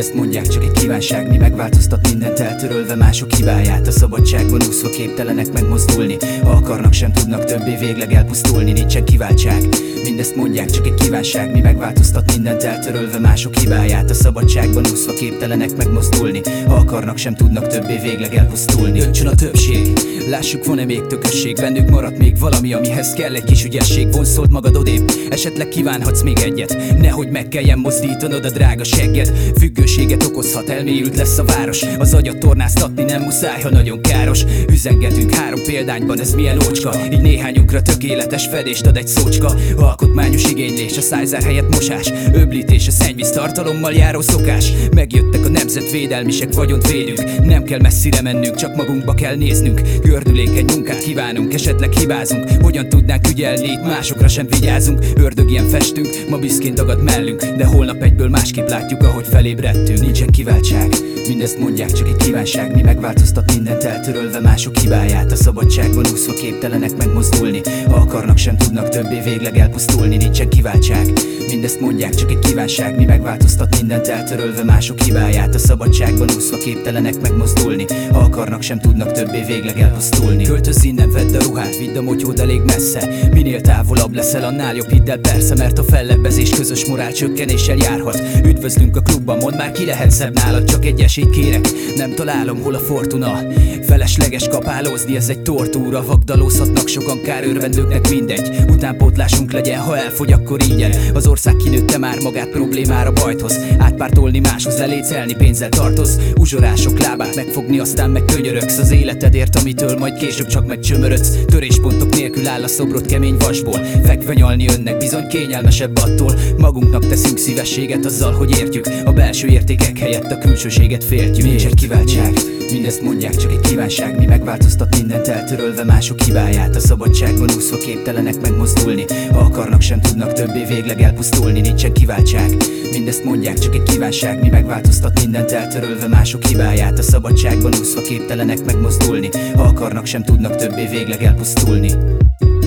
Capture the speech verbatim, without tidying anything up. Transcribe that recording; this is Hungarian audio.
Mindezt mondják, csak egy kívánság, mi megváltoztat mindent, eltörölve mások hibáját. A szabadságban úszva képtelenek megmozdulni, ha akarnak sem tudnak többé végleg elpusztulni. Nincsen kiváltság, mindezt mondják, csak egy kívánság, mi megváltoztat mindent, eltörölve mások hibáját. A szabadságban úszva képtelenek megmozdulni, ha akarnak sem tudnak többé végleg elpusztulni. Döntsön a többség, lássuk, van-e még tökösség, bennük maradt még valami, amihez kell egy kis ügyesség. Vonszóld magad odébb, esetleg kívánhatsz még egyet, nehogy meg kelljen mozdítanod a drága segged. Függőséget okozhat, elmélyült lesz a város, az agyat tornáztatni nem muszáj, ha nagyon káros. Üzengetünk három példányban, ez milyen ócska, így néhányunkra tökéletes fedést ad egy szócska. Alkotmányos igénylés, a szájzár helyett mosás, öblítés, a szennyvíz tartalommal járó szokás. Megjöttek a nemzetvédelmisek, vagyont védünk, nem kell messzire mennünk, csak magunkba kell néznünk. Gördülékeny munkát kívánunk, esetleg hibázunk, hogyan tudnánk ügyelni, itt másokra sem vigyázunk. Ördögien festünk, ma büszkén dagad mellünk, de holnap egyből másképp látjuk, ahogy felébredtünk. Nincsen kiváltság, mindezt mondják, csak egy kívánság, mi megváltoztat mindent, eltörölve mások hibáját. A szabadságban úszva képtelenek megmozdulni, ha akarnak sem tudnak többé végleg elpusztulni. Nincsen kiváltság, mindezt mondják, csak egy kívánság, mi megváltoztat mindent, eltörölve mások hibáját. A szabadságban úszva képtelenek megmozdulni, ha akarnak sem tudnak többé végleg elpusztulni. Költözz innen, vedd a ruhát, vidd a motyód elég messze, minél távolabb leszel, annál jobb, hidd el persze, mert a fellebbezés közös morál csökkenéssel járhat. Üdvözlünk a klubban, mondd már, ki lehet szebb nálad, csak egy esélyt kérek, nem találom, hol a fortuna. Felesleges kapálózni, ez egy tortúra, vagdalózhatnak sokan, kár örvendőknek mindegy. Utánpótlásunk legyen, ha elfogy, akkor ingyen. Az ország kinőtte már magát, problémára bajthoz, átpártolni máshoz, lelécelni, pénzzel tartoz. Uzsorások lábát megfogni, aztán meg könyörögsz az életedért, amitől majd később csak megcsömörödsz. Töréspontok nélkül áll a szobrot kemény vasból, fekve nyalni önnek bizony kényelmesebb attól. Magunknak teszünk szívességet azzal, hogy értjük a belső értékek helyett a külsőséget féltjük. Nincsen kiváltság, mindezt mondják, csak egy kívánság, mi megváltoztat mindent, eltörölve mások hibáját. A szabadságban úszva képtelenek megmozdulni, ha akarnak sem tudnak többé végleg elpusztulni. Nincsen kiváltság, mindezt mondják, csak egy kívánság, mi megváltoztat mindent, eltörölve mások hibáját. A szabadságban úszva képtelenek megmozdulni, ha akarnak sem tudnak többé végleg elpusztulni.